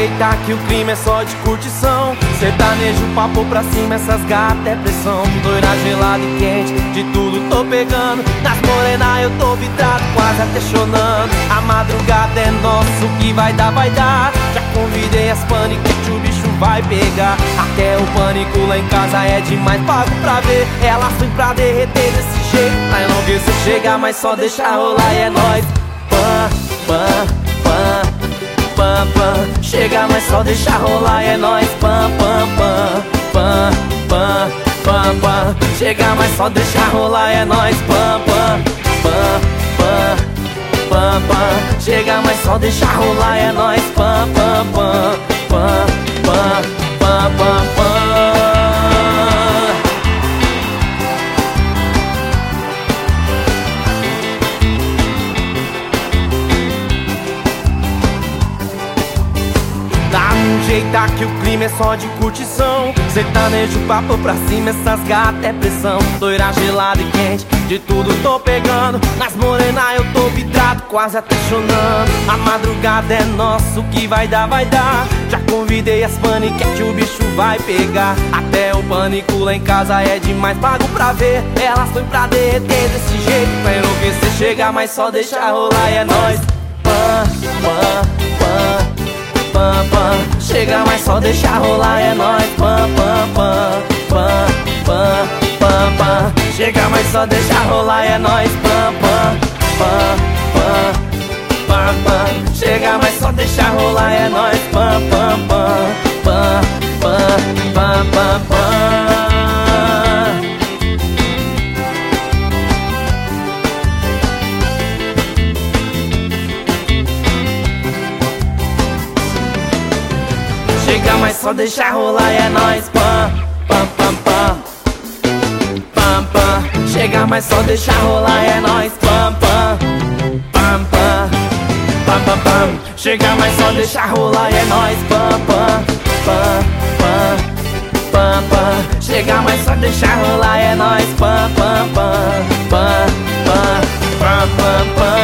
Ajeita que o clima é só de curtição. Sertanejo, papo pra cima, essas gatas é pressão. Loira gelada e quente, de tudo tô pegando. Nas morenas eu tô vidrado, quase até chorando. A madrugada é nosso, o que vai dar, vai dar. Já convidei as paniquete, o bicho vai pegar. Até o pânico lá em casa é demais, pago pra ver. Elas vêm pra derreter desse jeito, pra enlouquecer. Chega, mas só deixa rolar e é nóis. Pã, pã, pã, pã, pã. Chega, mas só deixa rolar e é nóis. Pã, pã, pã, pã, pã, pã, pã. Chega, mas só deixa rolar e é nóis. Pã, pã, pã, pã, pã, pã. Chega, mas só deixa rolar e é nóis. Pã, pã, pã, pã, pã, pã, pã, pã. Ajeita que o clima é só de curtição. Sertanejo, papo pra cima, essas gatas é pressão. Loira gelada e quente, de tudo tô pegando. Nas morenas eu tô vidrado, quase até chorando. A madrugada é nossa, o que vai dar, vai dar. Já convidei as paniquete, o bicho vai pegar. Até o pânico lá em casa é demais, pago pra ver. Elas vêm pra derreter desse jeito, pra enlouquecer. Chega, mas só deixa rolar e é nóis. Pã, pã, pã, pã, pã. Chega, mas só deixa rolar, é nóis. Pã, pã, pã, pã, pã, pã, pã. Chega, mas só deixa rolar, é nóis. Pã, pã, pã, pã, pã, pã. Chega, mas só deixa rolar, é nóis. Pã, pã, pã, pã, pã, pã, pã, pã. Chega, mas só deixa rolar e é nóis. Pam, pam, pam, pam, pam, pam. Chega, mas só deixa rolar e é nóis. Pam, pam, pam, pam, pam, pam, pam. Chega, mas só deixa rolar e é nóis. Pam, pam, pam, pam, pam, pam. Chega, mas só deixa rolar e é nóis. Pam, pam, pam, pam, pam, pam, pam, pam.